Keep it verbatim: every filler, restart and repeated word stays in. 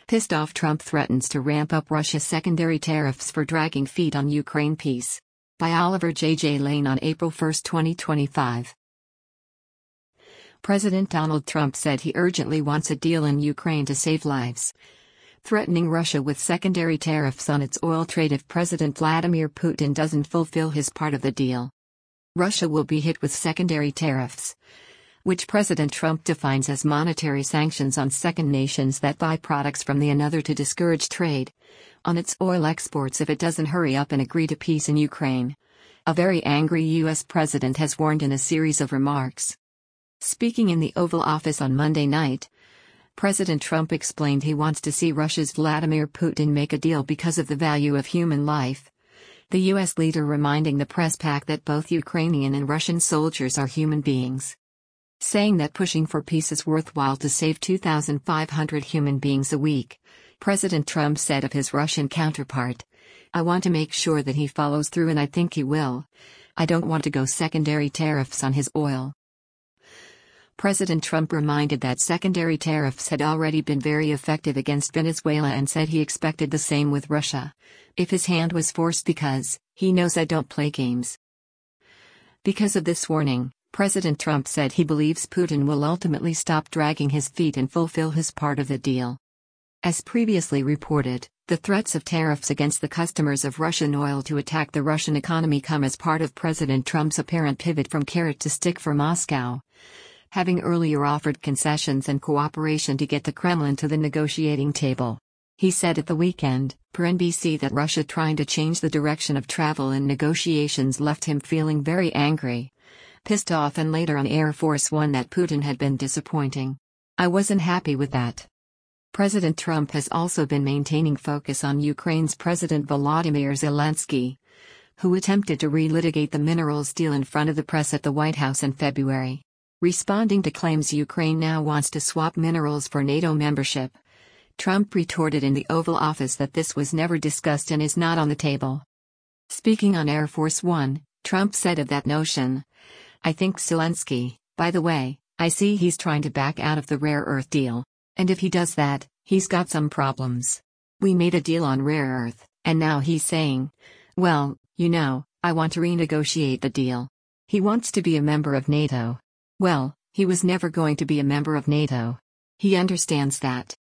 Pissed off Trump threatens to ramp up Russia's secondary tariffs for dragging feet on Ukraine peace. By Oliver J. J. Lane on April first, twenty twenty-five. President Donald Trump said he urgently wants a deal in Ukraine to save lives, threatening Russia with secondary tariffs on its oil trade if President Vladimir Putin doesn't fulfill his part of the deal. Russia will be hit with secondary tariffs, which President Trump defines as monetary sanctions on second nations that buy products from the another to discourage trade, on its oil exports if it doesn't hurry up and agree to peace in Ukraine. A very angry U S president has warned in a series of remarks. Speaking in the Oval Office on Monday night, President Trump explained he wants to see Russia's Vladimir Putin make a deal because of the value of human life. The U S leader reminding the press pack that both Ukrainian and Russian soldiers are human beings, saying that pushing for peace is worthwhile to save two thousand five hundred human beings a week. President Trump said of his Russian counterpart, "I want to make sure that he follows through, and I think he will. I don't want to go secondary tariffs on his oil." President Trump reminded that secondary tariffs had already been very effective against Venezuela and said he expected the same with Russia, if his hand was forced, because he knows I don't play games. Because of this warning, President Trump said he believes Putin will ultimately stop dragging his feet and fulfill his part of the deal. As previously reported, the threats of tariffs against the customers of Russian oil to attack the Russian economy come as part of President Trump's apparent pivot from carrot to stick for Moscow, having earlier offered concessions and cooperation to get the Kremlin to the negotiating table. He said at the weekend, per N B C, that Russia trying to change the direction of travel in negotiations left him feeling very angry, pissed off, and later on Air Force One that Putin had been disappointing. "I wasn't happy with that." President Trump has also been maintaining focus on Ukraine's President Volodymyr Zelensky, who attempted to relitigate the minerals deal in front of the press at the White House in February. Responding to claims Ukraine now wants to swap minerals for NATO membership, Trump retorted in the Oval Office that this was never discussed and is not on the table. Speaking on Air Force One, Trump said of that notion, "I think Zelensky, by the way, I see he's trying to back out of the rare earth deal. And if he does that, he's got some problems. We made a deal on rare earth, and now he's saying, well, you know, I want to renegotiate the deal. He wants to be a member of NATO. Well, he was never going to be a member of NATO. He understands that.